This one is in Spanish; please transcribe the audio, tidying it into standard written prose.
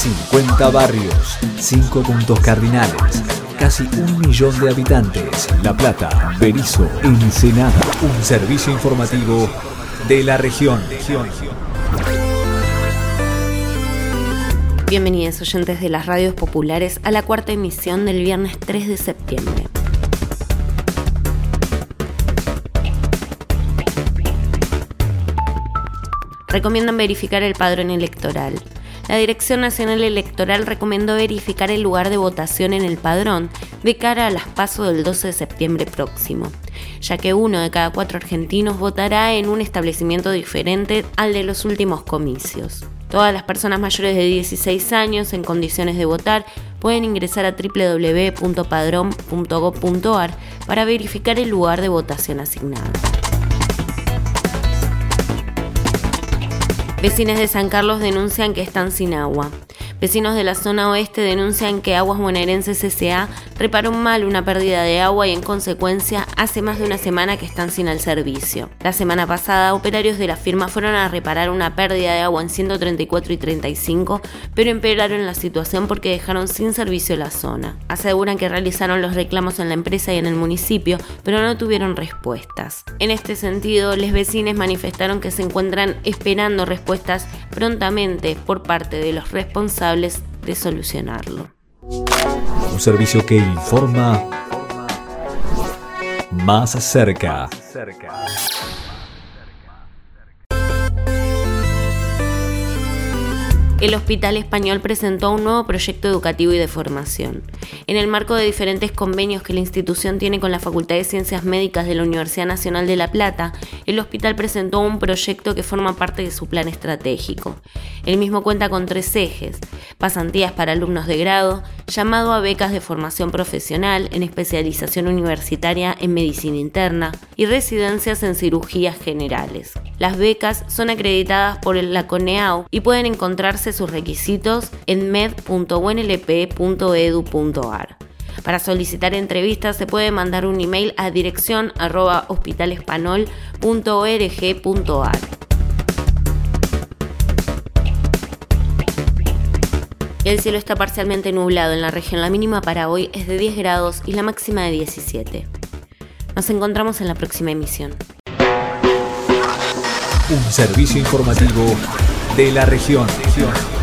50 barrios, 5 puntos cardinales, casi 1 millón de habitantes. La Plata, Berisso, Ensenada. Un servicio informativo de la región. Bienvenidos oyentes de las radios populares a la cuarta emisión del viernes 3 de septiembre. Recomiendan verificar el padrón electoral. La Dirección Nacional Electoral recomendó verificar el lugar de votación en el padrón de cara a las PASO del 12 de septiembre próximo, ya que 1 de cada 4 argentinos votará en un establecimiento diferente al de los últimos comicios. Todas las personas mayores de 16 años en condiciones de votar pueden ingresar a www.padron.gov.ar para verificar el lugar de votación asignado. Vecinos de San Carlos denuncian que están sin agua. Vecinos de la zona oeste denuncian que Aguas Bonaerenses S.A. reparó mal una pérdida de agua y en consecuencia hace más de una semana que están sin el servicio. La semana pasada, operarios de la firma fueron a reparar una pérdida de agua en 134 y 35, pero empeoraron la situación porque dejaron sin servicio la zona. Aseguran que realizaron los reclamos en la empresa y en el municipio, pero no tuvieron respuestas. En este sentido, los vecinos manifestaron que se encuentran esperando respuestas prontamente por parte de los responsables de solucionarlo. Un servicio que informa más cerca. El Hospital Español presentó un nuevo proyecto educativo y de formación. En el marco de diferentes convenios que la institución tiene con la Facultad de Ciencias Médicas de la Universidad Nacional de La Plata, el hospital presentó un proyecto que forma parte de su plan estratégico. El mismo cuenta con 3 ejes: pasantías para alumnos de grado, llamado a becas de formación profesional en especialización universitaria en medicina interna y residencias en cirugías generales. Las becas son acreditadas por la CONEAU y pueden encontrarse sus requisitos en med.unlp.edu.ar. Para solicitar entrevistas se puede mandar un email a dirección@hospitalespanol.org.ar. El cielo está parcialmente nublado en la región. La mínima para hoy es de 10 grados y la máxima de 17. Nos encontramos en la próxima emisión. Un servicio informativo de la región.